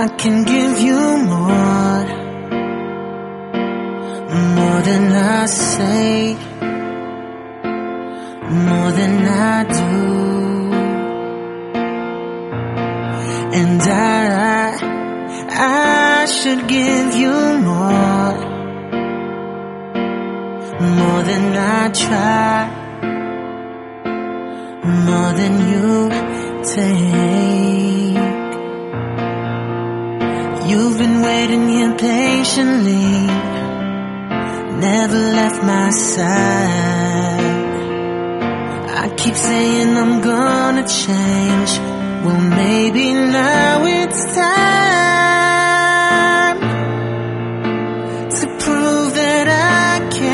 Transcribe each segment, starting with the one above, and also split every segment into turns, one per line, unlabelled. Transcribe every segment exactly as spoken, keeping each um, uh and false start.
I can give you more, more than I say, more than I do. And I, I should give you more, more than I try, more than you take. You've been waiting here patiently, never left my side. I keep saying I'm gonna change. Well, maybe now it's time to prove that I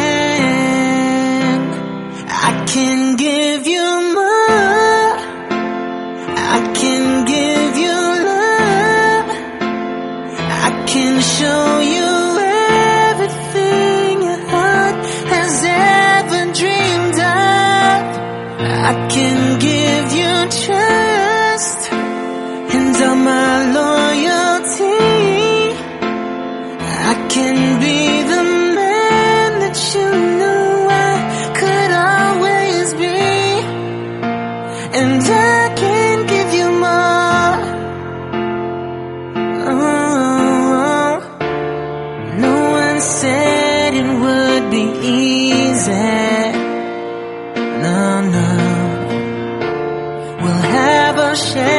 can. I can give you more, I can give you love, I can show you everything your heart has ever dreamed of. I can give you trust and all my loyalty. I can be the man that you knew I could always be. And I can give you more. Oh, no one said it would be easy. No, no. We'll have our share